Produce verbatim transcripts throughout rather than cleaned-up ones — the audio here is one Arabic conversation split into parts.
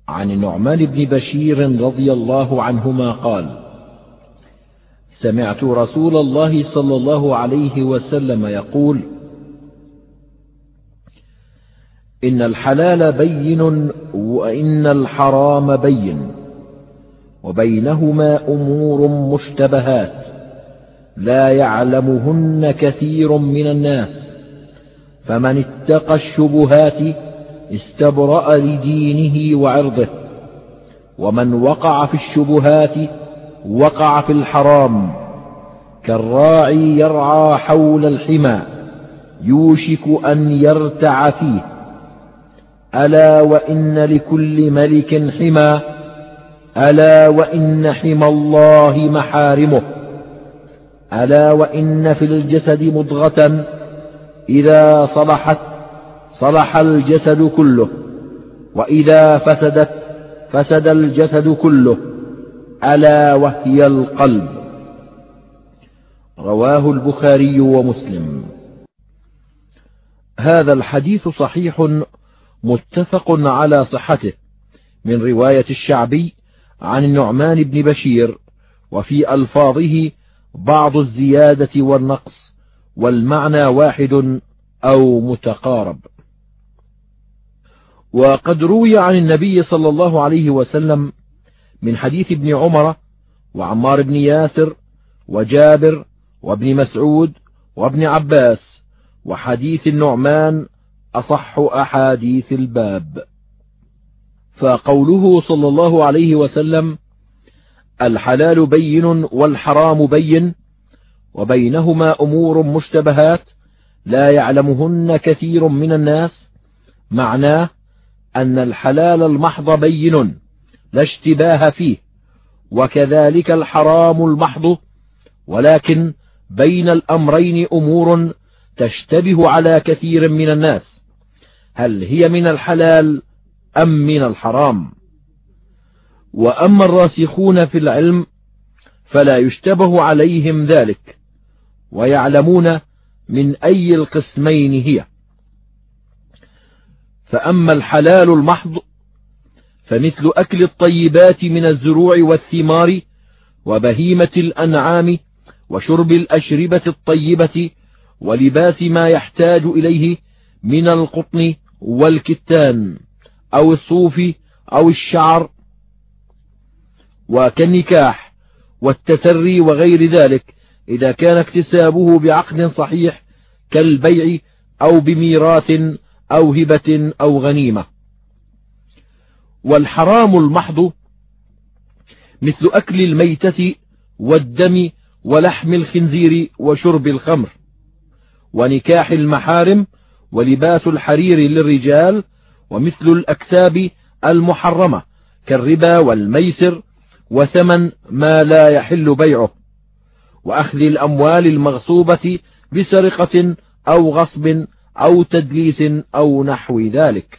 عن النعمان بن بشير رضي الله عنهما قال: سمعت رسول الله صلى الله عليه وسلم يقول: إن الحلال بين وإن الحرام بين، وبينهما أمور مشتبهات لا يعلمهن كثير من الناس، فمن اتقى الشبهات استبرأ لدينه وعرضه، ومن وقع في الشبهات وقع في الحرام، كالراعي يرعى حول الحمى يوشك أن يرتع فيه. ألا وإن لكل ملك حمى، ألا وإن حمى الله محارمه، ألا وإن في الجسد مضغة إذا صلحت صلح الجسد كله، وإذا فسدت فسد الجسد كله، ألا وهي القلب. رواه البخاري ومسلم. هذا الحديث صحيح متفق على صحته، من رواية الشعبي عن النعمان بن بشير، وفي ألفاظه بعض الزيادة والنقص، والمعنى واحد أو متقارب. وقد روي عن النبي صلى الله عليه وسلم من حديث ابن عمر وعمار بن ياسر وجابر وابن مسعود وابن عباس، وحديث النعمان أصح أحاديث الباب. فقوله صلى الله عليه وسلم: الحلال بين والحرام بين، وبينهما أمور مشتبهات لا يعلمهن كثير من الناس، معناه أن الحلال المحض بين لا اشتباه فيه، وكذلك الحرام المحض، ولكن بين الأمرين أمور تشتبه على كثير من الناس، هل هي من الحلال أم من الحرام؟ وأما الراسخون في العلم فلا يشتبه عليهم ذلك، ويعلمون من أي القسمين هي. فأما الحلال المحض فمثل أكل الطيبات من الزروع والثمار وبهيمة الأنعام، وشرب الأشربة الطيبة، ولباس ما يحتاج إليه من القطن والكتان أو الصوف أو الشعر، وكالنكاح والتسري وغير ذلك، إذا كان اكتسابه بعقد صحيح كالبيع أو بميراث أو هبة أو غنيمة. والحرام المحض مثل أكل الميتة والدم ولحم الخنزير وشرب الخمر، ونكاح المحارم، ولباس الحرير للرجال، ومثل الأكساب المحرمة كالربا والميسر، وثمن ما لا يحل بيعه، وأخذ الأموال المغصوبة بسرقة أو غصب أو تدليس أو نحو ذلك.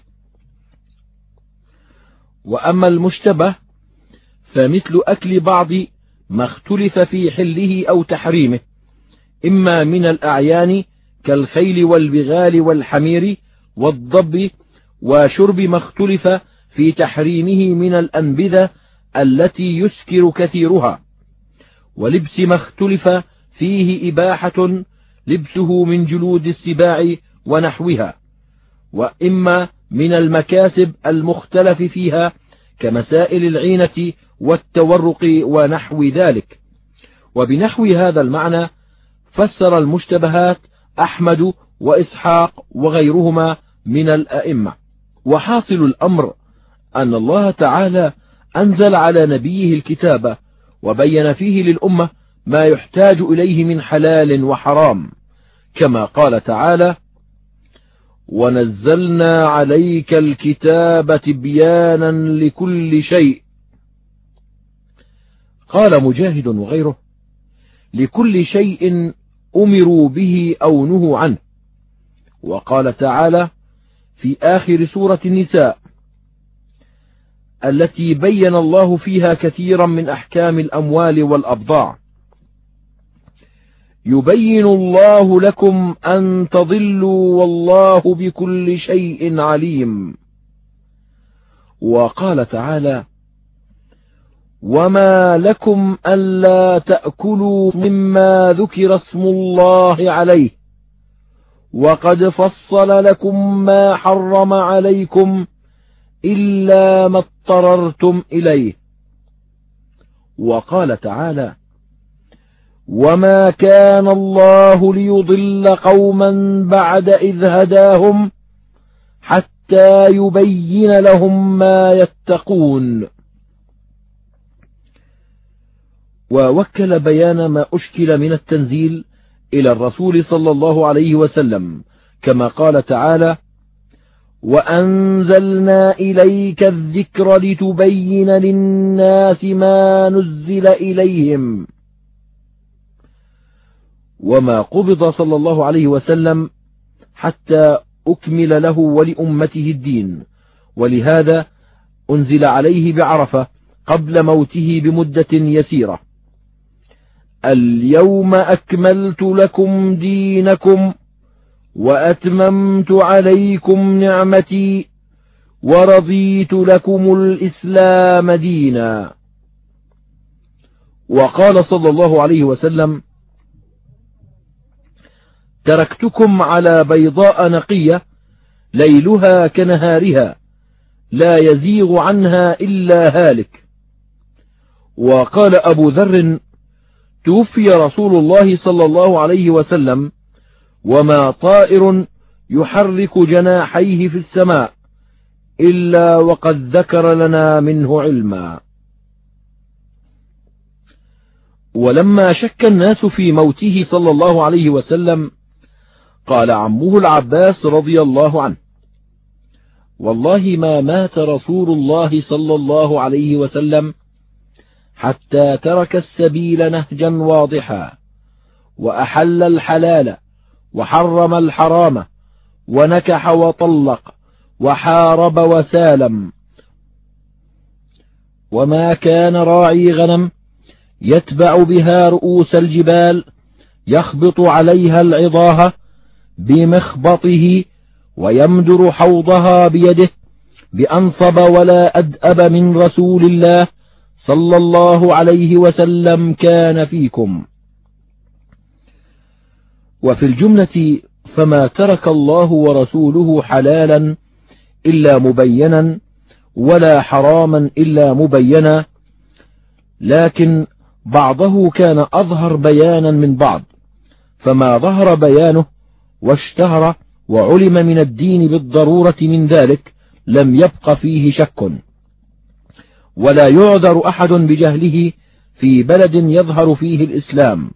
وأما المشتبه فمثل أكل بعض ما اختلف في حله أو تحريمه، إما من الأعيان كالخيل والبغال والحمير والضب، وشرب ما اختلف في تحريمه من الأنبذة التي يسكر كثيرها، ولبس ما اختلف فيه إباحة لبسه من جلود السباع ونحوها، وإما من المكاسب المختلف فيها كمسائل العينة والتورق ونحو ذلك. وبنحو هذا المعنى فسر المشتبهات أحمد وإسحاق وغيرهما من الأئمة. وحاصل الأمر أن الله تعالى أنزل على نبيه الكتاب، وبين فيه للأمة ما يحتاج إليه من حلال وحرام، كما قال تعالى: ونزلنا عليك الكتاب تبيانا لكل شيء. قال مجاهد وغيره: لكل شيء أمروا به أو نهوا عنه. وقال تعالى في آخر سورة النساء التي بين الله فيها كثيرا من أحكام الأموال والأبضاع: يبين الله لكم أن تضلوا والله بكل شيء عليم. وقال تعالى: وما لكم ألا تأكلوا مما ذكر اسم الله عليه وقد فصل لكم ما حرم عليكم إلا ما اضطررتم إليه. وقال تعالى: وما كان الله ليضل قوما بعد إذ هداهم حتى يبين لهم ما يتقون. ووكل بيان ما أشكل من التنزيل إلى الرسول صلى الله عليه وسلم، كما قال تعالى: وأنزلنا إليك الذكر لتبين للناس ما نزل إليهم. وما قبض صلى الله عليه وسلم حتى أكمل له ولأمته الدين، ولهذا أنزل عليه بعرفة قبل موته بمدة يسيرة: اليوم أكملت لكم دينكم وأتممت عليكم نعمتي ورضيت لكم الإسلام دينا. وقال صلى الله عليه وسلم: تركتكم على بيضاء نقية ليلها كنهارها لا يزيغ عنها إلا هالك. وقال أبو ذر: توفي رسول الله صلى الله عليه وسلم وما طائر يحرك جناحيه في السماء إلا وقد ذكر لنا منه علما. ولما شك الناس في موته صلى الله عليه وسلم قال عمه العباس رضي الله عنه: والله ما مات رسول الله صلى الله عليه وسلم حتى ترك السبيل نهجا واضحا، وأحل الحلال وحرم الحرام، ونكح وطلق، وحارب وسالم، وما كان راعي غنم يتبع بها رؤوس الجبال يخبط عليها العضاها بمخبطه ويمدر حوضها بيده بأنصب ولا أدأب من رسول الله صلى الله عليه وسلم كان فيكم. وفي الجملة فما ترك الله ورسوله حلالا إلا مبينا ولا حراما إلا مبينا، لكن بعضه كان أظهر بيانا من بعض، فما ظهر بيانه واشتهر وعلم من الدين بالضرورة من ذلك لم يبق فيه شك، ولا يعذر أحد بجهله في بلد يظهر فيه الإسلام.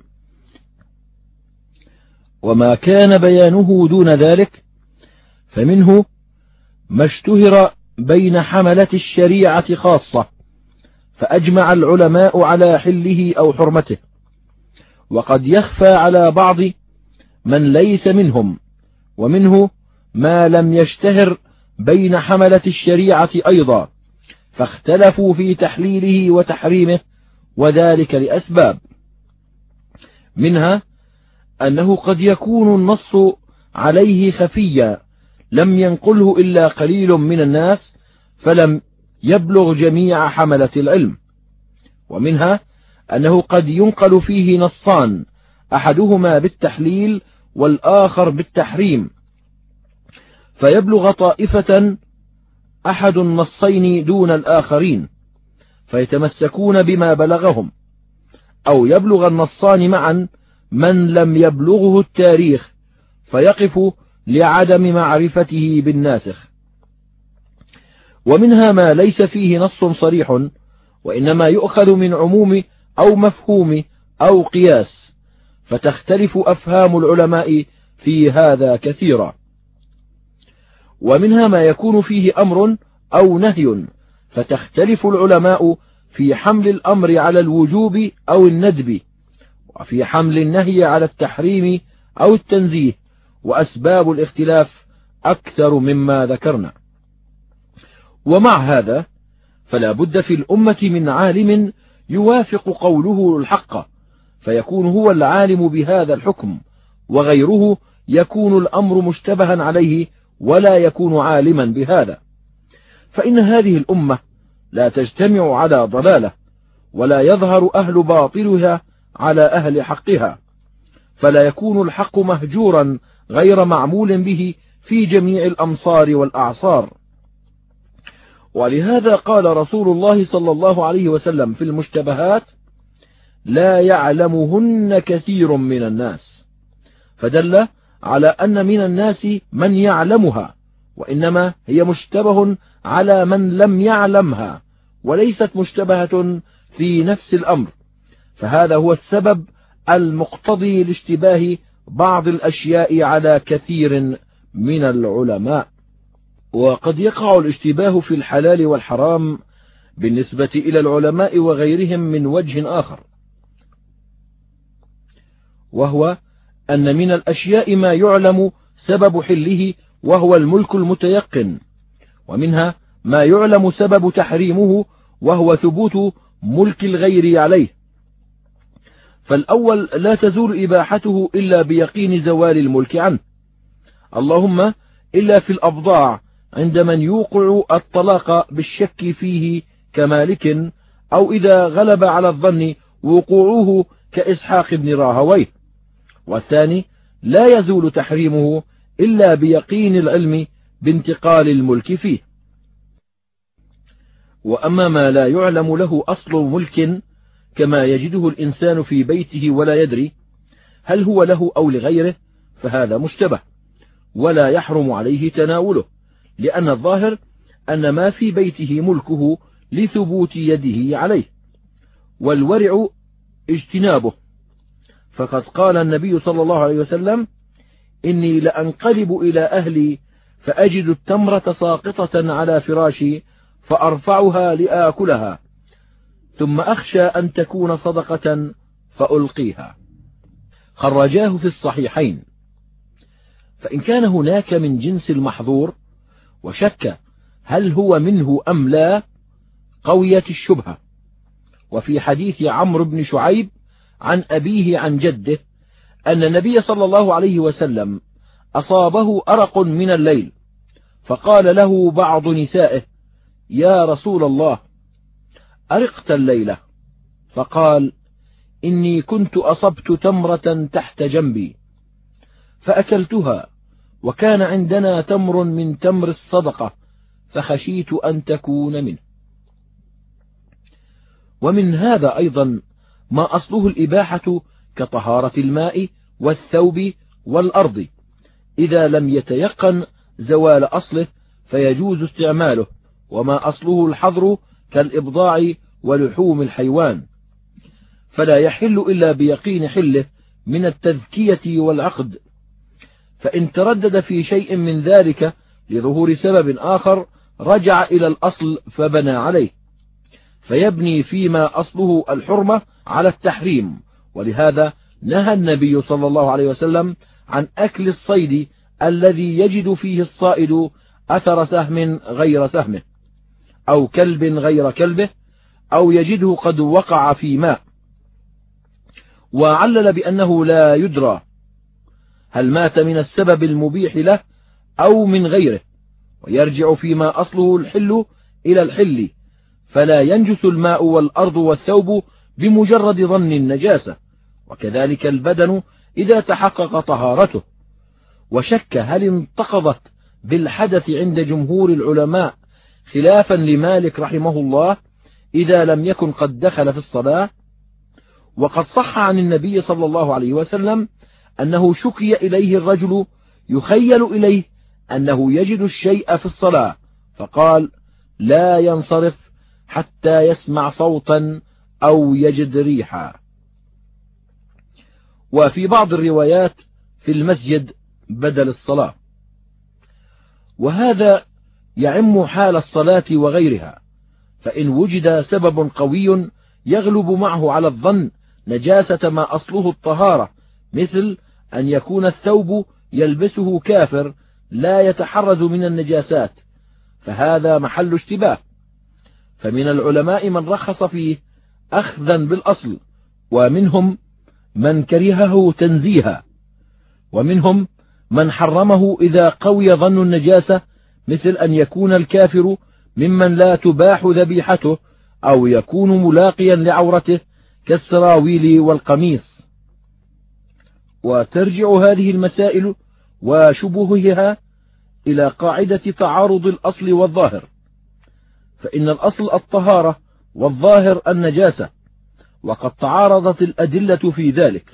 وما كان بيانه دون ذلك فمنه ما اشتهر بين حملة الشريعة خاصة، فأجمع العلماء على حله أو حرمته، وقد يخفى على بعض من ليس منهم، ومنه ما لم يشتهر بين حملة الشريعة أيضا، فاختلفوا في تحليله وتحريمه، وذلك لأسباب، منها أنه قد يكون النص عليه خفيا لم ينقله إلا قليل من الناس فلم يبلغ جميع حملة العلم، ومنها أنه قد ينقل فيه نصان أحدهما بالتحليل والآخر بالتحريم، فيبلغ طائفة أحد النصين دون الآخرين فيتمسكون بما بلغهم، أو يبلغ النصان معا من لم يبلغه التاريخ فيقف لعدم معرفته بالناسخ. ومنها ما ليس فيه نص صريح، وإنما يؤخذ من عموم أو مفهوم أو قياس، فتختلف أفهام العلماء في هذا كثيرا. ومنها ما يكون فيه أمر أو نهي، فتختلف العلماء في حمل الأمر على الوجوب أو الندب، وفي حمل النهي على التحريم أو التنزيه، وأسباب الاختلاف أكثر مما ذكرنا. ومع هذا فلا بد في الأمة من عالم يوافق قوله الحق، فيكون هو العالم بهذا الحكم، وغيره يكون الأمر مشتبها عليه ولا يكون عالما بهذا. فإن هذه الأمة لا تجتمع على ضلالة، ولا يظهر أهل باطلها على أهل حقها، فلا يكون الحق مهجورا غير معمول به في جميع الأمصار والأعصار. ولهذا قال رسول الله صلى الله عليه وسلم في المشتبهات: لا يعلمهن كثير من الناس، فدل على أن من الناس من يعلمها، وإنما هي مشتبه على من لم يعلمها، وليست مشتبهة في نفس الأمر، فهذا هو السبب المقتضي لاشتباه بعض الأشياء على كثير من العلماء. وقد يقع الاشتباه في الحلال والحرام بالنسبة إلى العلماء وغيرهم من وجه آخر، وهو أن من الأشياء ما يعلم سبب حله وهو الملك المتيقن، ومنها ما يعلم سبب تحريمه وهو ثبوت ملك الغير عليه. فالأول لا تزول إباحته إلا بيقين زوال الملك عنه، اللهم إلا في الأبضاع عند من يوقع الطلاق بالشك فيه كمالك، أو إذا غلب على الظن وقوعه كإسحاق بن راهويه. والثاني لا يزول تحريمه إلا بيقين العلم بانتقال الملك فيه. وأما ما لا يعلم له أصل ملك كما يجده الإنسان في بيته ولا يدري هل هو له أو لغيره، فهذا مشتبه ولا يحرم عليه تناوله، لأن الظاهر أن ما في بيته ملكه لثبوت يده عليه، والورع اجتنابه. فقد قال النبي صلى الله عليه وسلم: إني لأنقلب إلى أهلي فأجد التمرة ساقطة على فراشي فأرفعها لآكلها، ثم أخشى أن تكون صدقة فألقيها. خرجاه في الصحيحين. فإن كان هناك من جنس المحظور وشك هل هو منه أم لا قويت الشبهة. وفي حديث عمرو بن شعيب عن أبيه عن جده أن النبي صلى الله عليه وسلم أصابه أرق من الليل، فقال له بعض نسائه: يا رسول الله، أرقت الليلة؟ فقال: إني كنت أصبت تمرة تحت جنبي فأكلتها، وكان عندنا تمر من تمر الصدقة فخشيت أن تكون منه. ومن هذا أيضا ما أصله الإباحة كطهارة الماء والثوب والأرض، إذا لم يتيقن زوال أصله فيجوز استعماله، وما أصله الحظر كالإبضاع ولحوم الحيوان، فلا يحل إلا بيقين حله من التذكية والعقد. فإن تردد في شيء من ذلك لظهور سبب آخر رجع إلى الأصل فبنى عليه، فيبني فيما أصله الحرمة على التحريم. ولهذا نهى النبي صلى الله عليه وسلم عن أكل الصيد الذي يجد فيه الصائد أثر سهم غير سهمه، أو كلب غير كلبه، أو يجده قد وقع في ماء، وعلل بأنه لا يدرى هل مات من السبب المبيح له أو من غيره، ويرجع فيما أصله الحل إلى الحل، فلا ينجس الماء والأرض والثوب بمجرد ظن النجاسة، وكذلك البدن إذا تحقق طهارته. وشك هل انتقضت بالحدث عند جمهور العلماء خلافا لمالك رحمه الله إذا لم يكن قد دخل في الصلاة. وقد صح عن النبي صلى الله عليه وسلم أنه شكي إليه الرجل يخيل إليه أنه يجد الشيء في الصلاة، فقال: لا ينصرف حتى يسمع صوتا أو يجد ريحا. وفي بعض الروايات في المسجد بدل الصلاة، وهذا يعم حال الصلاة وغيرها. فإن وجد سبب قوي يغلب معه على الظن نجاسة ما أصله الطهارة، مثل أن يكون الثوب يلبسه كافر لا يتحرز من النجاسات، فهذا محل اشتباه. فمن العلماء من رخص فيه أخذا بالأصل، ومنهم من كرهه تنزيها، ومنهم من حرمه إذا قوي ظن النجاسة، مثل أن يكون الكافر ممن لا تباح ذبيحته أو يكون ملاقيا لعورته كالسراويل والقميص. وترجع هذه المسائل وشبهها إلى قاعدة تعارض الأصل والظاهر، فإن الأصل الطهارة والظاهر النجاسة، وقد تعارضت الأدلة في ذلك.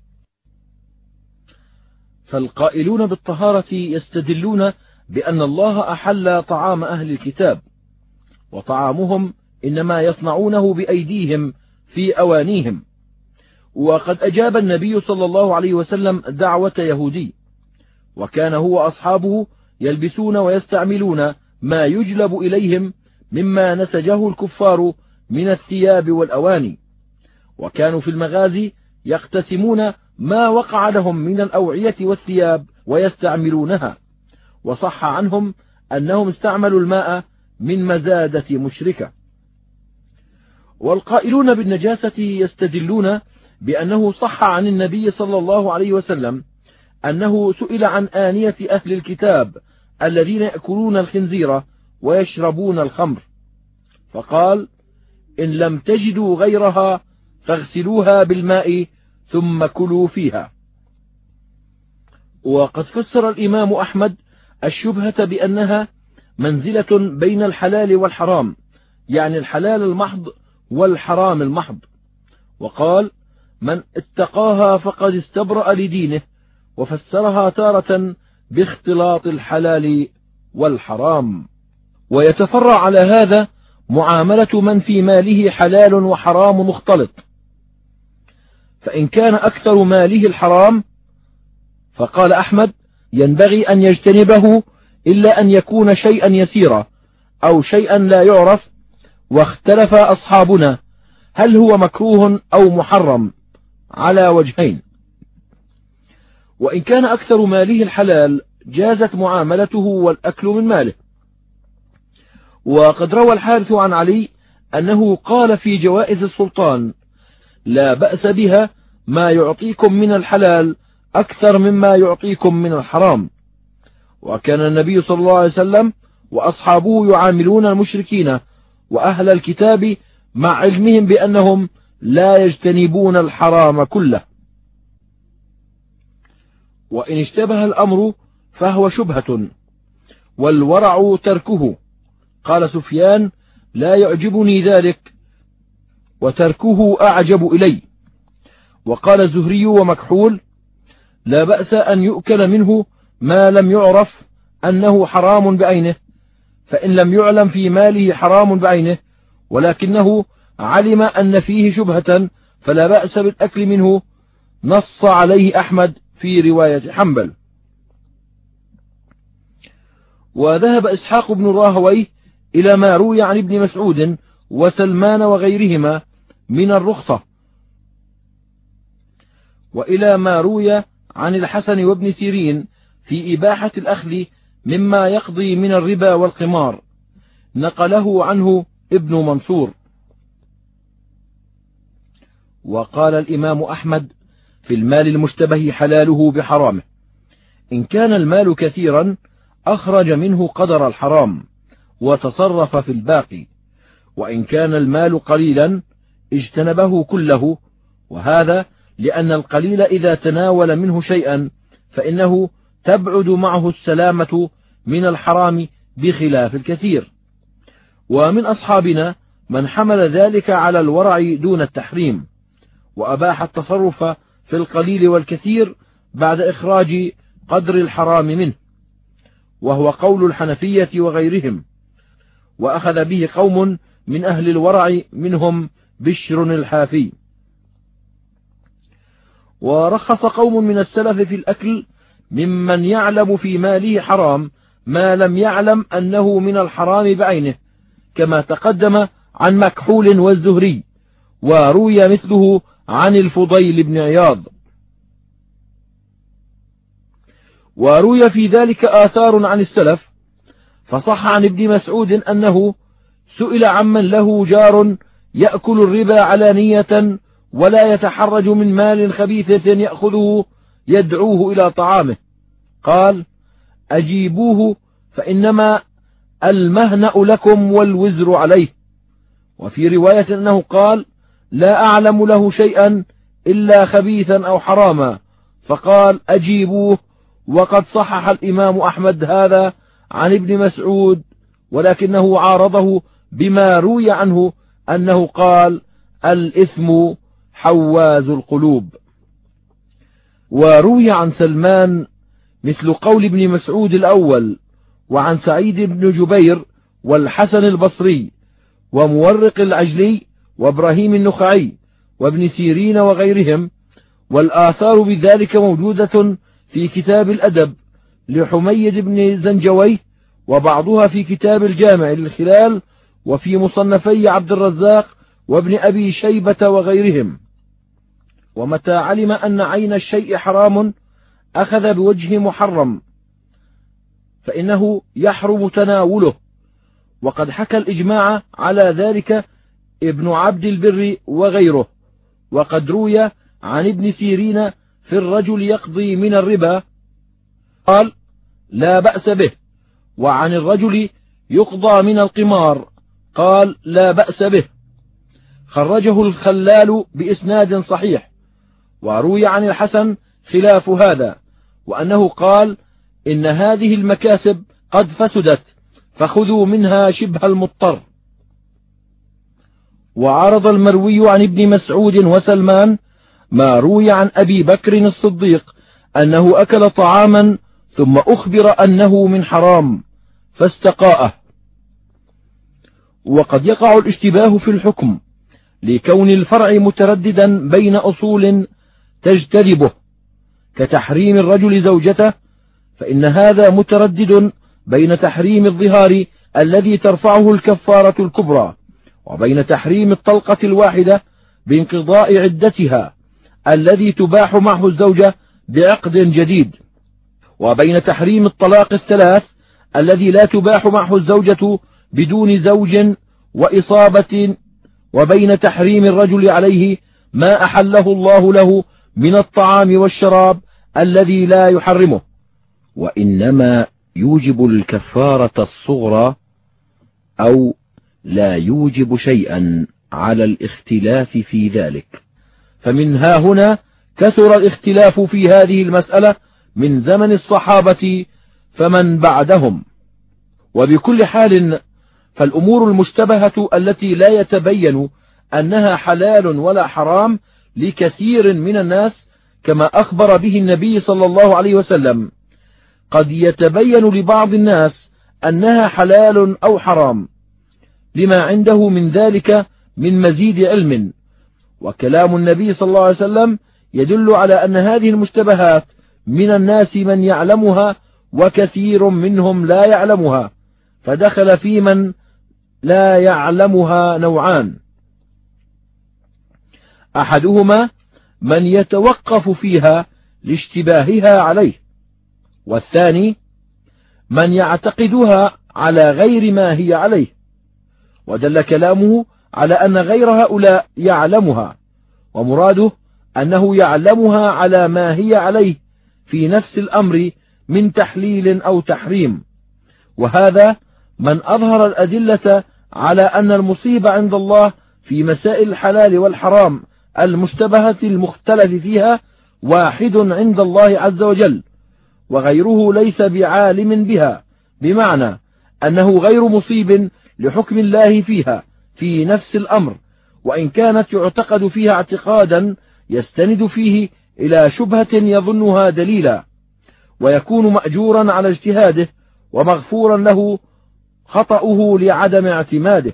فالقائلون بالطهارة يستدلون بأن الله أحل طعام أهل الكتاب، وطعامهم إنما يصنعونه بأيديهم في أوانيهم. وقد أجاب النبي صلى الله عليه وسلم دعوة يهودي، وكان هو أصحابه يلبسون ويستعملون ما يجلب إليهم مما نسجه الكفار من الثياب والأواني، وكانوا في المغازي يقتسمون ما وقع لهم من الأوعية والثياب ويستعملونها. وصح عنهم أنهم استعملوا الماء من مزادة مشركة. والقائلون بالنجاسة يستدلون بأنه صح عن النبي صلى الله عليه وسلم أنه سئل عن آنية أهل الكتاب الذين يأكلون الخنزير ويشربون الخمر، فقال: إن لم تجدوا غيرها فاغسلوها بالماء ثم كلوا فيها. وقد فسر الإمام أحمد الشبهة بأنها منزلة بين الحلال والحرام، يعني الحلال المحض والحرام المحض، وقال: من اتقاها فقد استبرأ لدينه، وفسرها تارة باختلاط الحلال والحرام. ويتفرع على هذا معاملة من في ماله حلال وحرام مختلط، فإن كان أكثر ماله الحرام فقال أحمد ينبغي أن يجتنبه إلا أن يكون شيئا يسيرا أو شيئا لا يعرف. واختلف أصحابنا هل هو مكروه أو محرم على وجهين. وإن كان أكثر ماله الحلال جازت معاملته والأكل من ماله. وقد روى الحارث عن علي أنه قال في جوائز السلطان: لا بأس بها ما يعطيكم من الحلال أكثر مما يعطيكم من الحرام. وكان النبي صلى الله عليه وسلم وأصحابه يعاملون المشركين وأهل الكتاب مع علمهم بأنهم لا يجتنبون الحرام كله. وإن اشتبه الأمر فهو شبهة، والورع تركه. قال سفيان: لا يعجبني ذلك، وتركه أعجب إلي. وقال الزهري ومكحول: لا بأس أن يؤكل منه ما لم يعرف أنه حرام بعينه، فإن لم يعلم في ماله حرام بعينه ولكنه علم أن فيه شبهة فلا بأس بالأكل منه، نص عليه أحمد في رواية حنبل. وذهب إسحاق بن راهويه إلى ما روي عن ابن مسعود وسلمان وغيرهما من الرخصة، وإلى ما روي عن الحسن وابن سيرين في إباحة الأخذ مما يقضي من الربا والقمار، نقله عنه ابن منصور. وقال الإمام أحمد في المال المشتبه حلاله بحرامه: إن كان المال كثيرا أخرج منه قدر الحرام وتصرف في الباقي، وإن كان المال قليلا اجتنبه كله، وهذا لأن القليل إذا تناول منه شيئا فإنه تبعد معه السلامة من الحرام بخلاف الكثير. ومن أصحابنا من حمل ذلك على الورع دون التحريم، وأباح التصرف في القليل والكثير بعد إخراج قدر الحرام منه، وهو قول الحنفية وغيرهم، وأخذ به قوم من أهل الورع منهم بشر الحافي. ورخص قوم من السلف في الأكل ممن يعلم في ماله حرام ما لم يعلم أنه من الحرام بعينه، كما تقدم عن مكحول والزهري، وروي مثله عن الفضيل بن عياض. وروي في ذلك آثار عن السلف، فصح عن ابن مسعود أنه سئل عمن له جار يأكل الربا علانية ولا يتحرج من مال خبيثة يأخذه يدعوه إلى طعامه، قال: أجيبوه فإنما المهنأ لكم والوزر عليه. وفي رواية أنه قال لا أعلم له شيئا إلا خبيثا أو حراما، فقال أجيبوه. وقد صحح الإمام أحمد هذا عن ابن مسعود، ولكنه عارضه بما روي عنه أنه قال الإثم حواز القلوب. وروي عن سلمان مثل قول ابن مسعود الأول، وعن سعيد بن جبير والحسن البصري ومورق العجلي وابراهيم النخعي وابن سيرين وغيرهم. والآثار بذلك موجودة في كتاب الأدب لحميد بن زنجويه، وبعضها في كتاب الجامع للخلال، وفي مصنفي عبد الرزاق وابن أبي شيبة وغيرهم. ومتى علم أن عين الشيء حرام أخذ بوجه محرم فإنه يحرم تناوله. وقد حكى الإجماع على ذلك ابن عبد البر وغيره. وقد روي عن ابن سيرين في الرجل يقضي من الربا قال لا بأس به، وعن الرجل يقضى من القمار قال لا بأس به. خرجه الخلال بإسناد صحيح. وروي عن الحسن خلاف هذا، وأنه قال إن هذه المكاسب قد فسدت فخذوا منها شبه المضطر. وعرض المروي عن ابن مسعود وسلمان ما روي عن أبي بكر الصديق أنه أكل طعاما ثم أخبر أنه من حرام فاستقاءه. وقد يقع الاشتباه في الحكم لكون الفرع مترددا بين أصول تجتذبه، كتحريم الرجل زوجته، فإن هذا متردد بين تحريم الظهار الذي ترفعه الكفارة الكبرى، وبين تحريم الطلقة الواحدة بانقضاء عدتها الذي تباح معه الزوجة بعقد جديد، وبين تحريم الطلاق الثلاث الذي لا تباح معه الزوجة بدون زوج وإصابة، وبين تحريم الرجل عليه ما أحله الله له من الطعام والشراب الذي لا يحرمه. وإنما يوجب الكفارة الصغرى أو لا يوجب شيئا على الاختلاف في ذلك. فمن ها هنا كثر الاختلاف في هذه المسألة من زمن الصحابة فمن بعدهم. وبكل حال فالأمور المشتبهة التي لا يتبين أنها حلال ولا حرام لكثير من الناس كما أخبر به النبي صلى الله عليه وسلم، قد يتبين لبعض الناس أنها حلال أو حرام لما عنده من ذلك من مزيد علم. وكلام النبي صلى الله عليه وسلم يدل على أن هذه المشتبهات من الناس من يعلمها وكثير منهم لا يعلمها، فدخل في من لا يعلمها نوعان: أحدهما من يتوقف فيها لاشتباهها عليه، والثاني من يعتقدها على غير ما هي عليه. ودل كلامه على أن غير هؤلاء يعلمها، ومراده أنه يعلمها على ما هي عليه في نفس الأمر من تحليل أو تحريم. وهذا من أظهر الأدلة على أن المصيبة عند الله في مسائل الحلال والحرام المشتبهة المختلف فيها واحد عند الله عز وجل، وغيره ليس بعالم بها، بمعنى أنه غير مصيب لحكم الله فيها في نفس الأمر، وإن كانت يعتقد فيها اعتقادا يستند فيه إلى شبهة يظنها دليلا، ويكون مأجورا على اجتهاده ومغفورا له خطأه لعدم اعتماده.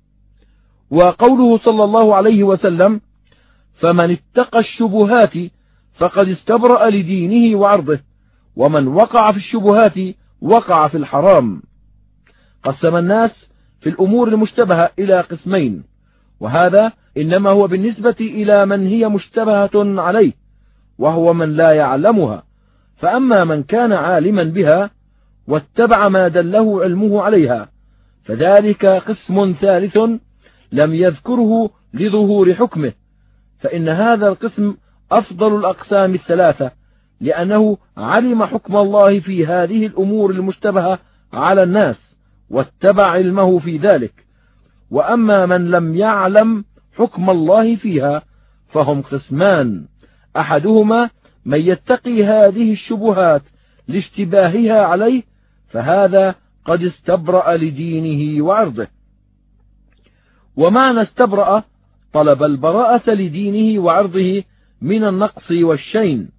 وقوله صلى الله عليه وسلم: فمن اتقى الشبهات فقد استبرأ لدينه وعرضه، ومن وقع في الشبهات وقع في الحرام. قسم الناس في الأمور المشتبهة إلى قسمين، وهذا إنما هو بالنسبة إلى من هي مشتبهة عليه، وهو من لا يعلمها. فأما من كان عالما بها واتبع ما دله علمه عليها فذلك قسم ثالث لم يذكره لظهور حكمه، فإن هذا القسم أفضل الأقسام الثلاثة، لأنه علم حكم الله في هذه الأمور المشتبهة على الناس، واتبع علمه في ذلك. وأما من لم يعلم حكم الله فيها فهم قسمان: أحدهما من يتقي هذه الشبهات لاشتباهها عليه، فهذا قد استبرأ لدينه وعرضه. ومعنى استبرأ طلب البراءة لدينه وعرضه من النقص والشين.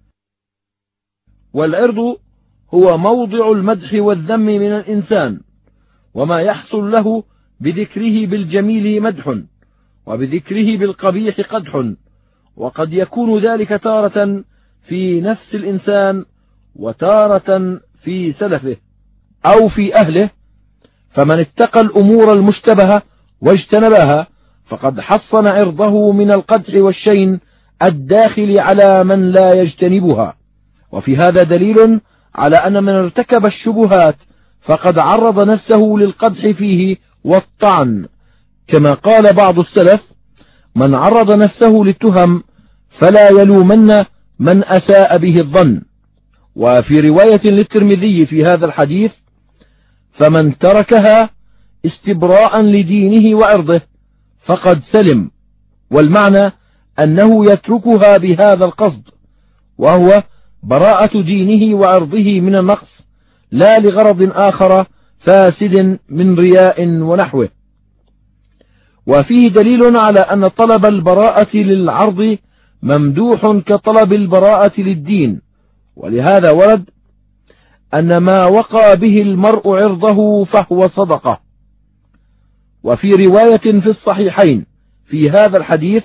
والعرض هو موضع المدح والذم من الإنسان، وما يحصل له بذكره بالجميل مدح وبذكره بالقبيح قدح، وقد يكون ذلك تارة في نفس الإنسان وتارة في سلفه أو في أهله. فمن اتقى الأمور المشتبهة واجتنبها فقد حصن عرضه من القدح والشين الداخل على من لا يجتنبها. وفي هذا دليل على أن من ارتكب الشبهات فقد عرض نفسه للقدح فيه والطعن، كما قال بعض السلف: من عرض نفسه للتهم فلا يلومن من أساء به الظن. وفي رواية للترمذي في هذا الحديث: فمن تركها استبراء لدينه وعرضه فقد سلم. والمعنى أنه يتركها بهذا القصد، وهو براءة دينه وعرضه من النقص، لا لغرض آخر فاسد من رياء ونحوه. وفيه دليل على أن طلب البراءة للعرض ممدوح كطلب البراءة للدين، ولهذا ورد أن ما وقى به المرء عرضه فهو صدقة. وفي رواية في الصحيحين في هذا الحديث: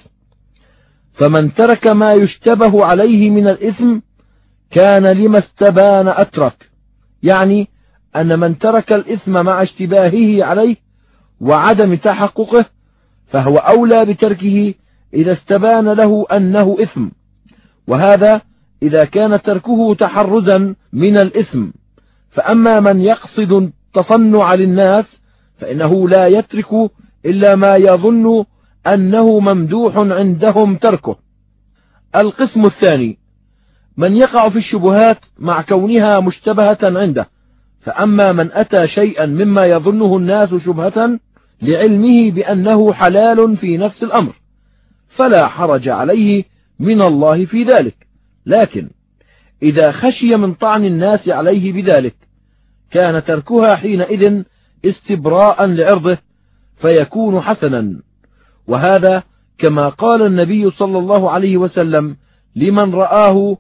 فمن ترك ما يشتبه عليه من الإثم كان لما استبان أترك، يعني أن من ترك الإثم مع اشتباهه عليه وعدم تحققه فهو أولى بتركه إذا استبان له أنه إثم، وهذا إذا كان تركه تحرزا من الإثم. فأما من يقصد التصنع للناس فإنه لا يترك إلا ما يظن أنه ممدوح عندهم تركه. القسم الثاني: من يقع في الشبهات مع كونها مشتبهة عنده. فأما من أتى شيئا مما يظنه الناس شبهة لعلمه بأنه حلال في نفس الأمر فلا حرج عليه من الله في ذلك، لكن إذا خشي من طعن الناس عليه بذلك كان تركها حينئذ استبراء لعرضه فيكون حسنا. وهذا كما قال النبي صلى الله عليه وسلم لمن رآه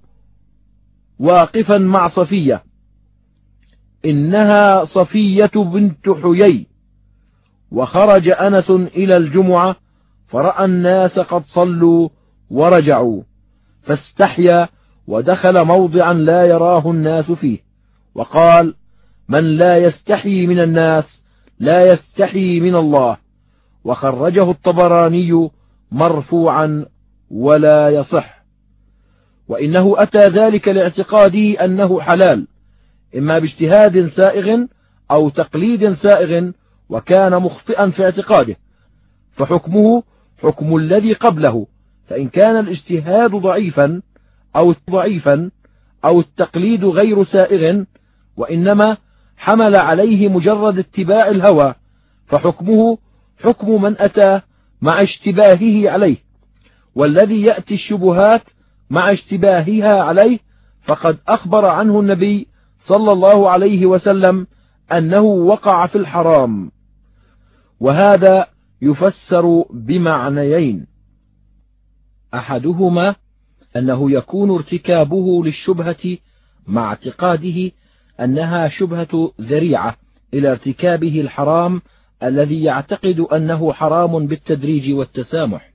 واقفا مع صفية: إنها صفية بنت حيي. وخرج أنس إلى الجمعة فرأى الناس قد صلوا ورجعوا فاستحيا ودخل موضعا لا يراه الناس فيه، وقال: من لا يستحي من الناس لا يستحي من الله. وخرجه الطبراني مرفوعا ولا يصح. وإنه أتى ذلك لاعتقاده أنه حلال، إما باجتهاد سائغ أو تقليد سائغ، وكان مخطئا في اعتقاده، فحكمه حكم الذي قبله. فإن كان الاجتهاد ضعيفا أو ضعيفا أو التقليد غير سائغ وإنما حمل عليه مجرد اتباع الهوى فحكمه حكم من أتى مع اشتباهه عليه. والذي يأتي الشبهات مع اشتباهها عليه فقد أخبر عنه النبي صلى الله عليه وسلم أنه وقع في الحرام. وهذا يفسر بمعنيين: أحدهما أنه يكون ارتكابه للشبهة مع اعتقاده أنها شبهة ذريعة إلى ارتكابه الحرام الذي يعتقد أنه حرام بالتدريج والتسامح.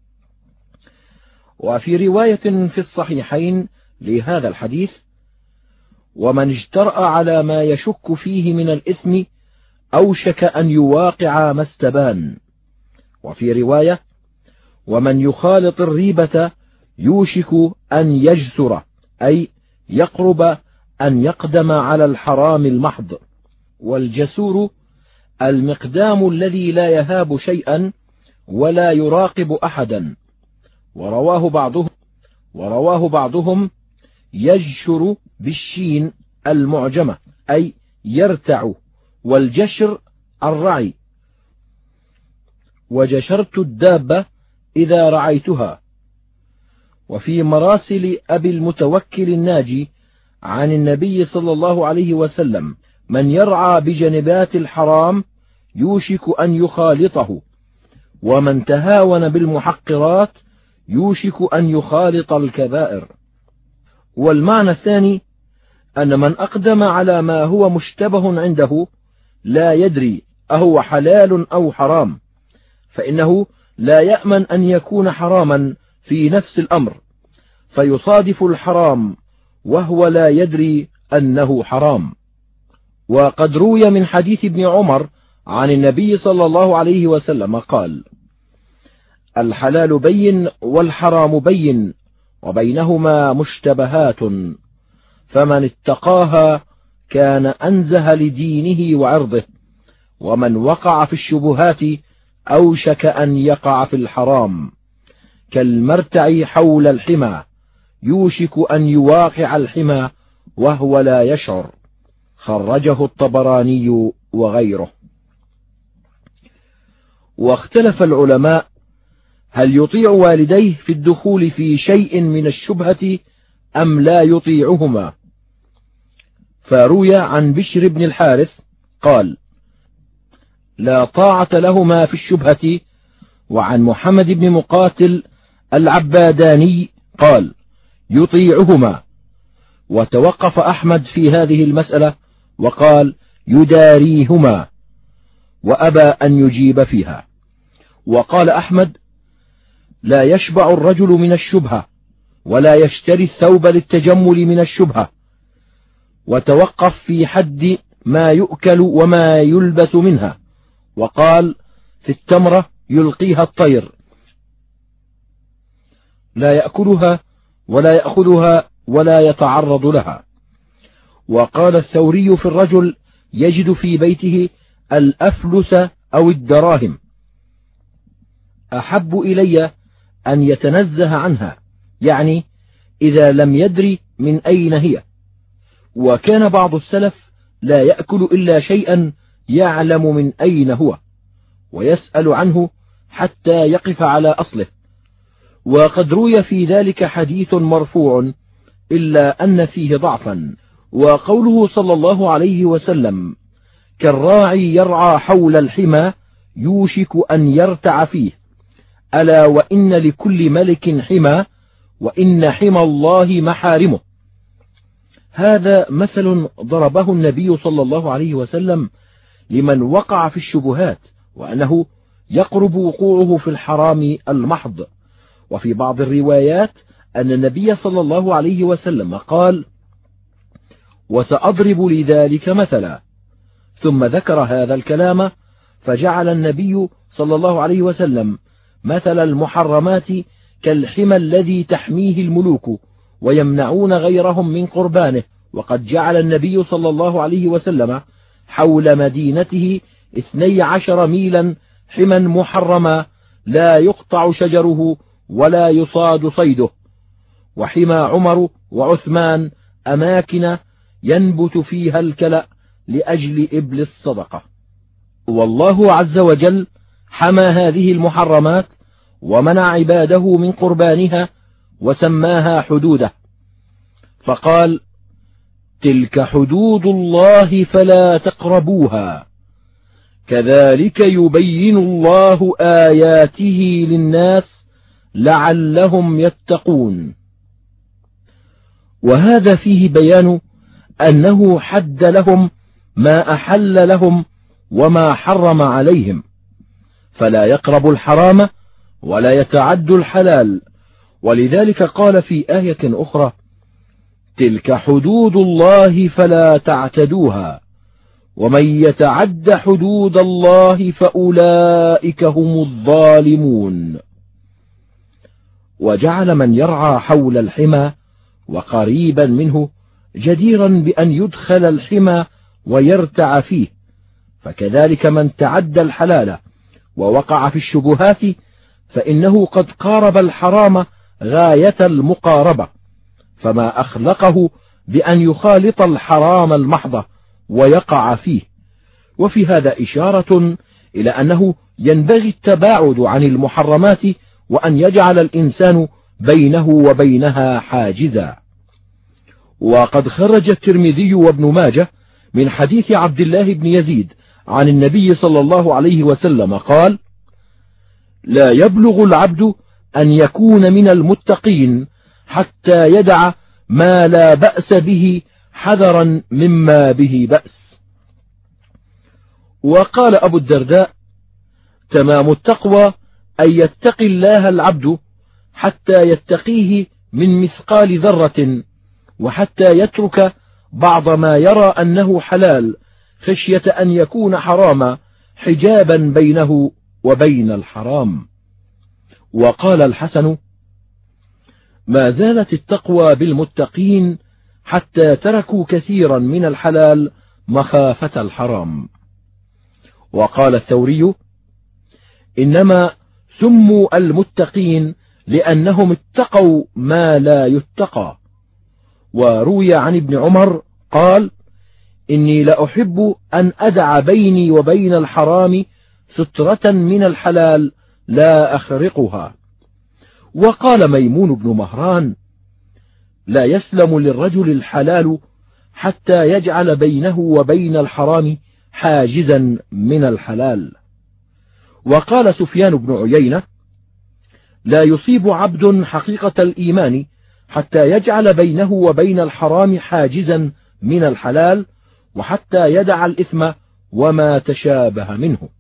وفي رواية في الصحيحين لهذا الحديث: ومن اجترأ على ما يشك فيه من الإثم أوشك أن يواقع ما استبان. وفي رواية: ومن يخالط الريبة يوشك أن يجسر، أي يقرب أن يقدم على الحرام المحض. والجسور المقدام الذي لا يهاب شيئا ولا يراقب أحدا. ورواه بعضهم, ورواه بعضهم يجشر بالشين المعجمة، أي يرتع والجشر الرعي. وجشرت الدابة إذا رعيتها. وفي مراسل أبي المتوكل الناجي عن النبي صلى الله عليه وسلم: من يرعى بجنبات الحرام يوشك أن يخالطه، ومن تهاون بالمحقرات يوشك أن يخالط الكبائر. والمعنى الثاني أن من أقدم على ما هو مشتبه عنده لا يدري أهو حلال أو حرام، فإنه لا يأمن أن يكون حراما في نفس الأمر، فيصادف الحرام وهو لا يدري أنه حرام. وقد روي من حديث ابن عمر عن النبي صلى الله عليه وسلم قال: الحلال بين والحرام بين وبينهما مشتبهات، فمن اتقاها كان أنزه لدينه وعرضه، ومن وقع في الشبهات أوشك أن يقع في الحرام، كالمرتع حول الحمى يوشك أن يواقع الحمى وهو لا يشعر. خرجه الطبراني وغيره. واختلف العلماء هل يطيع والديه في الدخول في شيء من الشبهة أم لا يطيعهما. فروي عن بشر بن الحارث قال: لا طاعة لهما في الشبهة. وعن محمد بن مقاتل العباداني قال: يطيعهما. وتوقف أحمد في هذه المسألة وقال: يداريهما، وأبى أن يجيب فيها. وقال أحمد: لا يشبع الرجل من الشبهة، ولا يشتري الثوب للتجمل من الشبهة. وتوقف في حد ما يؤكل وما يلبس منها، وقال: في التمرة يلقيها الطير، لا يأكلها ولا يأخذها ولا يتعرض لها. وقال الثوري في الرجل يجد في بيته الأفلس أو الدراهم: أحب إلي أن يتنزه عنها، يعني إذا لم يدري من أين هي. وكان بعض السلف لا يأكل إلا شيئا يعلم من أين هو، ويسأل عنه حتى يقف على أصله. وقد روي في ذلك حديث مرفوع إلا أن فيه ضعفا. وقوله صلى الله عليه وسلم: كالراعي يرعى حول الحمى يوشك أن يرتع فيه، ألا وإن لكل ملك حمى، وإن حمى الله محارمه. هذا مثل ضربه النبي صلى الله عليه وسلم لمن وقع في الشبهات، وأنه يقرب وقوعه في الحرام المحض. وفي بعض الروايات أن النبي صلى الله عليه وسلم قال: وسأضرب لذلك مثلا، ثم ذكر هذا الكلام، فجعل النبي صلى الله عليه وسلم مثل المحرمات كالحمى الذي تحميه الملوك ويمنعون غيرهم من قربانه. وقد جعل النبي صلى الله عليه وسلم حول مدينته اثني عشر ميلا حمى محرما لا يقطع شجره ولا يصاد صيده. وحمى عمر وعثمان أماكن ينبت فيها الكلأ لأجل إبل الصدقة. والله عز وجل حمى هذه المحرمات ومنع عباده من قربانها وسماها حدوده، فقال: تلك حدود الله فلا تقربوها، كذلك يبين الله آياته للناس لعلهم يتقون. وهذا فيه بيان أنه حد لهم ما أحل لهم وما حرم عليهم، فلا يقرب الحرام ولا يتعد الحلال. ولذلك قال في آية أخرى: تلك حدود الله فلا تعتدوها، ومن يتعد حدود الله فأولئك هم الظالمون. وجعل من يرعى حول الحمى وقريبا منه جديرا بأن يدخل الحمى ويرتع فيه، فكذلك من تعدى الحلال ووقع في الشبهات فإنه قد قارب الحرام غاية المقاربة، فما أخلقه بأن يخالط الحرام المحض ويقع فيه. وفي هذا إشارة إلى أنه ينبغي التباعد عن المحرمات وأن يجعل الإنسان بينه وبينها حاجزا. وقد خرج الترمذي وابن ماجه من حديث عبد الله بن يزيد عن النبي صلى الله عليه وسلم قال: لا يبلغ العبد أن يكون من المتقين حتى يدع ما لا بأس به حذرا مما به بأس. وقال أبو الدرداء: تمام التقوى أن يتقي الله العبد حتى يتقيه من مثقال ذرة، وحتى يترك بعض ما يرى أنه حلال خشية أن يكون حراما حجابا بينه وبين الحرام. وقال الحسن: ما زالت التقوى بالمتقين حتى تركوا كثيرا من الحلال مخافة الحرام. وقال الثوري: إنما سموا المتقين لأنهم اتقوا ما لا يتقى. وروي عن ابن عمر قال: إني لأحب أن أدع بيني وبين الحرام سترة من الحلال لا أخرقها. وقال ميمون بن مهران: لا يسلم للرجل الحلال حتى يجعل بينه وبين الحرام حاجزا من الحلال. وقال سفيان بن عيينة: لا يصيب عبد حقيقة الإيمان حتى يجعل بينه وبين الحرام حاجزا من الحلال، وحتى يدع الإثم وما تشابه منه.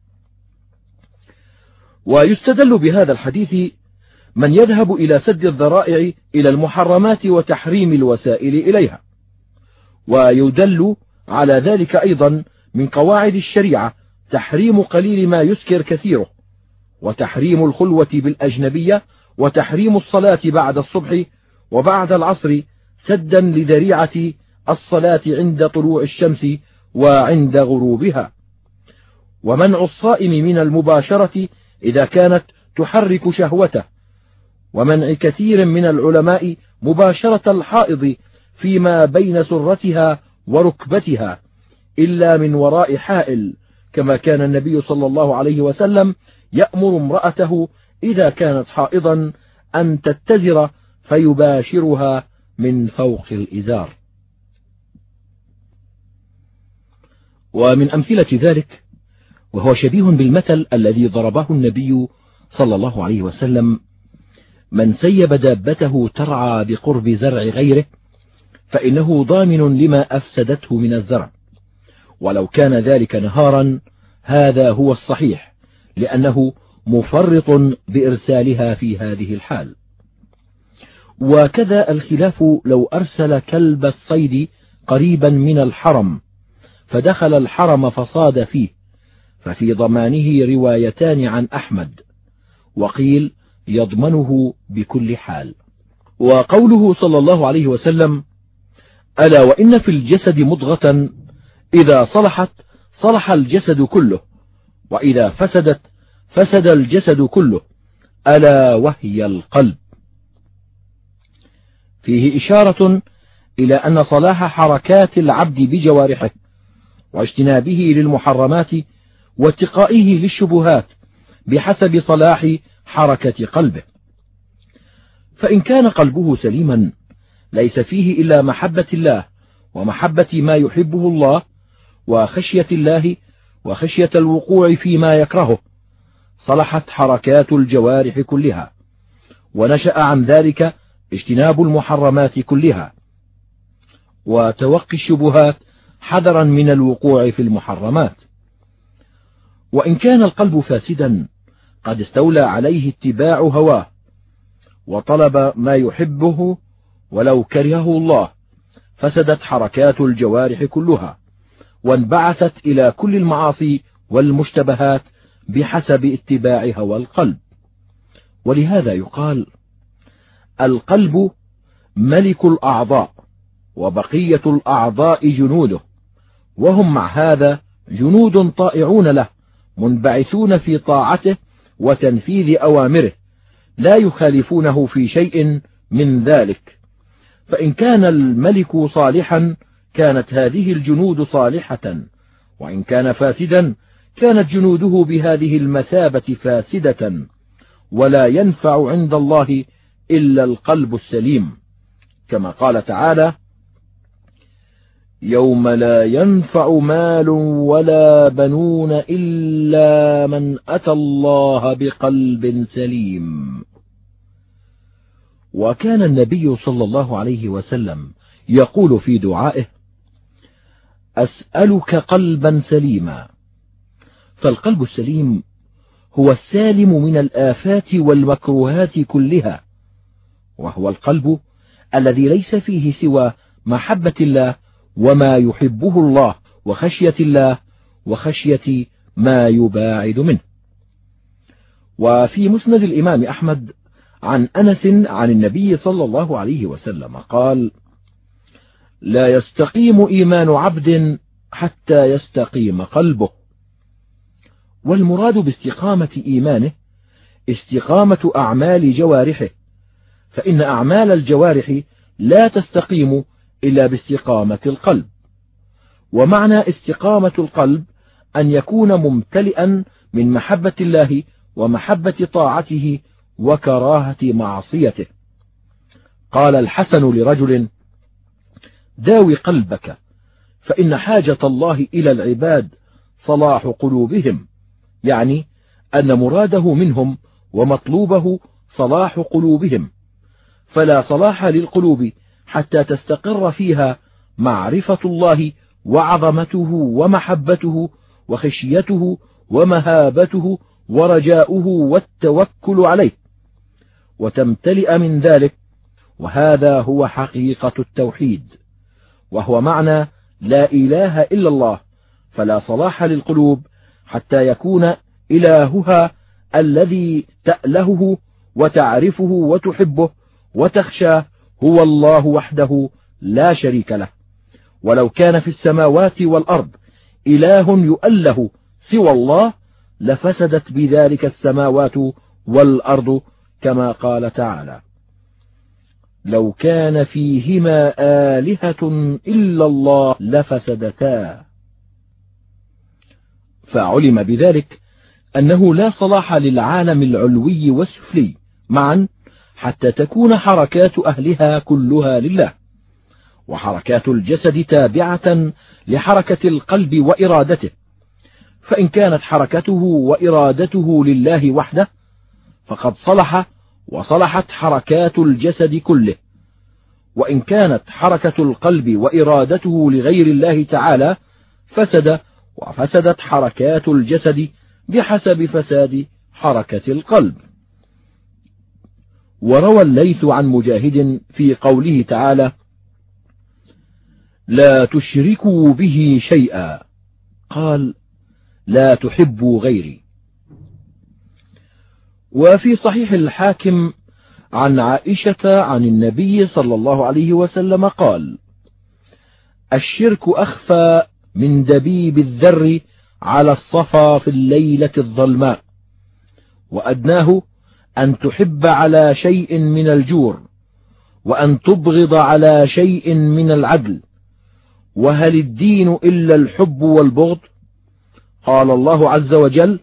ويستدل بهذا الحديث من يذهب إلى سد الذرائع إلى المحرمات وتحريم الوسائل إليها. ويدل على ذلك أيضا من قواعد الشريعة تحريم قليل ما يسكر كثيره، وتحريم الخلوة بالأجنبية، وتحريم الصلاة بعد الصبح وبعد العصر سدا لذريعة الصلاة عند طلوع الشمس وعند غروبها، ومنع الصائم من المباشرة إذا كانت تحرك شهوته، ومنع كثير من العلماء مباشرة الحائض فيما بين سرتها وركبتها إلا من وراء حائل، كما كان النبي صلى الله عليه وسلم يأمر امرأته إذا كانت حائضا أن تتزر فيباشرها من فوق الإزار. ومن أمثلة ذلك، وهو شبيه بالمثل الذي ضربه النبي صلى الله عليه وسلم: من سيب دابته ترعى بقرب زرع غيره فإنه ضامن لما أفسدته من الزرع، ولو كان ذلك نهارا هذا هو الصحيح، لأنه مفرط بإرسالها في هذه الحال. وكذا الخلاف لو أرسل كلب الصيد قريبا من الحرم فدخل الحرم فصاد فيه، ففي ضمانه روايتان عن أحمد، وقيل يضمنه بكل حال. وقوله صلى الله عليه وسلم: ألا وإن في الجسد مضغة إذا صلحت صلح الجسد كله، وإذا فسدت فسد الجسد كله، ألا وهي القلب. فيه إشارة إلى أن صلاح حركات العبد بجوارحه واجتنابه للمحرمات واتقائه للشبهات بحسب صلاح حركة قلبه. فإن كان قلبه سليما ليس فيه إلا محبة الله ومحبة ما يحبه الله وخشية الله وخشية الوقوع فيما يكرهه، صلحت حركات الجوارح كلها، ونشأ عن ذلك اجتناب المحرمات كلها وتوقي الشبهات حذرا من الوقوع في المحرمات. وإن كان القلب فاسدا قد استولى عليه اتباع هواه وطلب ما يحبه ولو كرهه الله، فسدت حركات الجوارح كلها وانبعثت إلى كل المعاصي والمشتبهات بحسب اتباع هوى القلب. ولهذا يقال: القلب ملك الأعضاء وبقية الأعضاء جنوده، وهم مع هذا جنود طائعون له منبعثون في طاعته وتنفيذ أوامره، لا يخالفونه في شيء من ذلك. فإن كان الملك صالحا كانت هذه الجنود صالحة، وإن كان فاسدا كانت جنوده بهذه المثابة فاسدة، ولا ينفع عند الله إلا القلب السليم، كما قال تعالى: يوم لا ينفع مال ولا بنون إلا من أتى الله بقلب سليم. وكان النبي صلى الله عليه وسلم يقول في دعائه: أسألك قلبا سليما. فالقلب السليم هو السالم من الآفات والمكروهات كلها، وهو القلب الذي ليس فيه سوى محبة الله وما يحبه الله، وخشية الله وخشية ما يباعد منه. وفي مسند الإمام أحمد عن أنس عن النبي صلى الله عليه وسلم قال: لا يستقيم إيمان عبد حتى يستقيم قلبه. والمراد باستقامة إيمانه استقامة أعمال جوارحه، فإن أعمال الجوارح لا تستقيم إلا باستقامة القلب. ومعنى استقامة القلب أن يكون ممتلئا من محبة الله ومحبة طاعته وكراهة معصيته. قال الحسن لرجل: داوي قلبك، فإن حاجة الله إلى العباد صلاح قلوبهم، يعني أن مراده منهم ومطلوبه صلاح قلوبهم، فلا صلاح للقلوب حتى تستقر فيها معرفة الله وعظمته ومحبته وخشيته ومهابته ورجاؤه والتوكل عليه، وتمتلئ من ذلك. وهذا هو حقيقة التوحيد، وهو معنى لا إله إلا الله. فلا صلاح للقلوب حتى يكون إلهها الذي تألهه وتعرفه وتحبه وتخشاه هو الله وحده لا شريك له. ولو كان في السماوات والأرض إله يؤله سوى الله لفسدت بذلك السماوات والأرض، كما قال تعالى: لو كان فيهما آلهة إلا الله لفسدتا. فعلم بذلك أنه لا صلاح للعالم العلوي والسفلي معا حتى تكون حركات أهلها كلها لله، وحركات الجسد تابعة لحركة القلب وإرادته. فإن كانت حركته وإرادته لله وحده فقد صلح وصلحت حركات الجسد كله، وإن كانت حركة القلب وإرادته لغير الله تعالى فسد وفسدت حركات الجسد بحسب فساد حركة القلب. وروى الليث عن مجاهد في قوله تعالى: لا تشركوا به شيئا، قال: لا تحبوا غيري. وفي صحيح الحاكم عن عائشة عن النبي صلى الله عليه وسلم قال: الشرك أخفى من دبيب الذر على الصفا في الليلة الظلماء، وأدناه أن تحب على شيء من الجور، وأن تبغض على شيء من العدل، وهل الدين إلا الحب والبغض؟ قال الله عز وجل: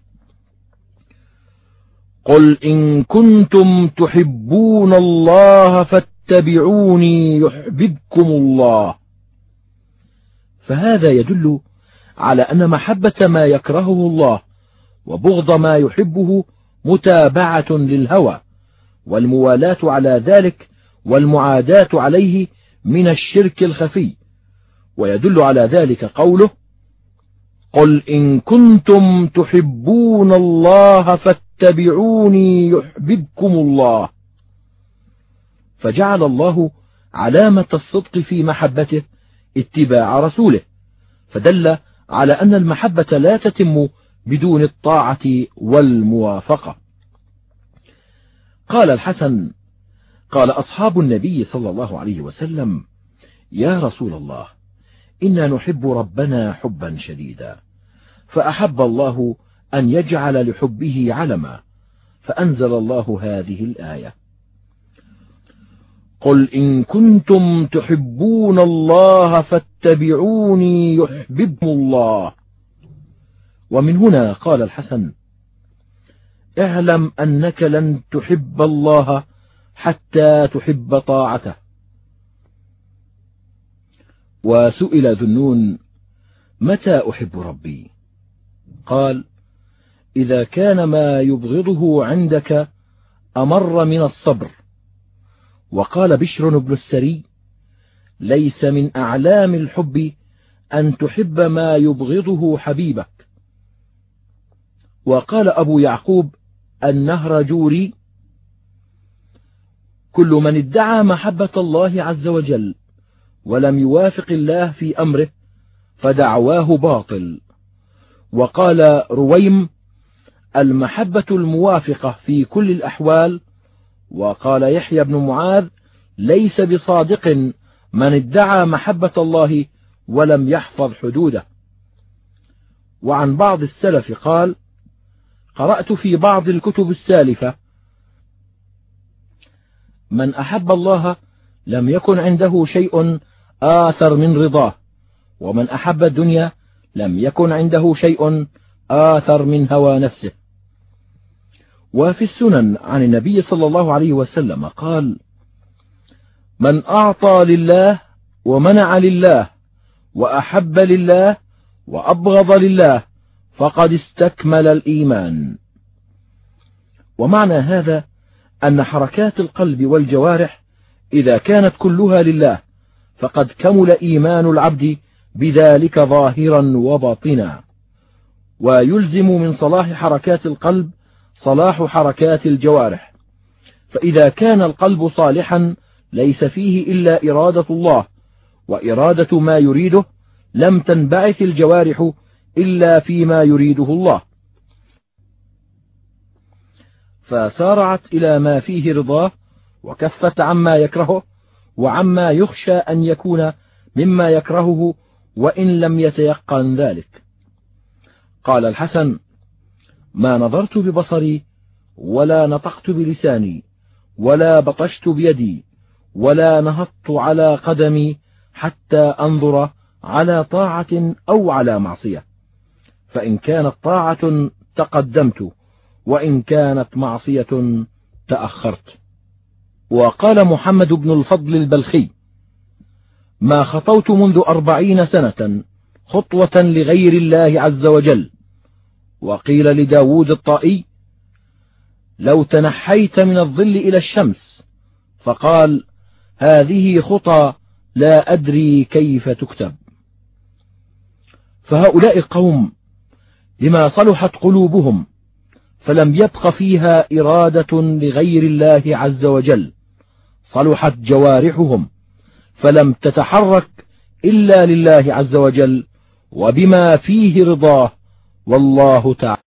قل إن كنتم تحبون الله فاتبعوني يحببكم الله. فهذا يدل على أن محبة ما يكرهه الله وبغض ما يحبه متابعة للهوى، والموالاة على ذلك والمعاداة عليه من الشرك الخفي. ويدل على ذلك قوله: قل إن كنتم تحبون الله فاتبعوني يحببكم الله. فجعل الله علامة الصدق في محبته اتباع رسوله، فدل على أن المحبة لا تتم بدون الطاعة والموافقة. قال الحسن: قال أصحاب النبي صلى الله عليه وسلم: يا رسول الله، إنا نحب ربنا حبا شديدا، فأحب الله أن يجعل لحبه علما، فأنزل الله هذه الآية: قل إن كنتم تحبون الله فاتبعوني يحببكم الله. ومن هنا قال الحسن: اعلم أنك لن تحب الله حتى تحب طاعته. وسئل ذنون: متى أحب ربي؟ قال: إذا كان ما يبغضه عندك أمر من الصبر. وقال بشر بن السري: ليس من أعلام الحب أن تحب ما يبغضه حبيبك. وقال أبو يعقوب النهرجوري: كل من ادعى محبة الله عز وجل ولم يوافق الله في أمره فدعواه باطل. وقال رويم: المحبة الموافقة في كل الأحوال. وقال يحيى بن معاذ: ليس بصادق من ادعى محبة الله ولم يحفظ حدوده. وعن بعض السلف قال: قرأت في بعض الكتب السالفة: من أحب الله لم يكن عنده شيء آثر من رضاه، ومن أحب الدنيا لم يكن عنده شيء آثر من هوى نفسه. وفي السنن عن النبي صلى الله عليه وسلم قال: من أعطى لله ومنع لله وأحب لله وأبغض لله فقد استكمل الإيمان. ومعنى هذا أن حركات القلب والجوارح إذا كانت كلها لله فقد كمل إيمان العبد بذلك ظاهرا وباطنا. ويلزم من صلاح حركات القلب صلاح حركات الجوارح، فإذا كان القلب صالحا ليس فيه إلا إرادة الله وإرادة ما يريده، لم تنبعث الجوارح إلا فيما يريده الله، فسارعت إلى ما فيه رضاه وكفت عما يكرهه وعما يخشى أن يكون مما يكرهه وإن لم يتيقن ذلك. قال الحسن: ما نظرت ببصري ولا نطقت بلساني ولا بطشت بيدي ولا نهضت على قدمي حتى أنظر على طاعة أو على معصية، فإن كانت طاعة تقدمت وإن كانت معصية تأخرت. وقال محمد بن الفضل البلخي: ما خطوت منذ أربعين سنة خطوة لغير الله عز وجل. وقيل لداود الطائي: لو تنحيت من الظل إلى الشمس، فقال: هذه خطى لا أدري كيف تكتب. فهؤلاء القوم لما صلحت قلوبهم فلم يبق فيها إرادة لغير الله عز وجل، صلحت جوارحهم فلم تتحرك إلا لله عز وجل وبما فيه رضاه، والله تعالى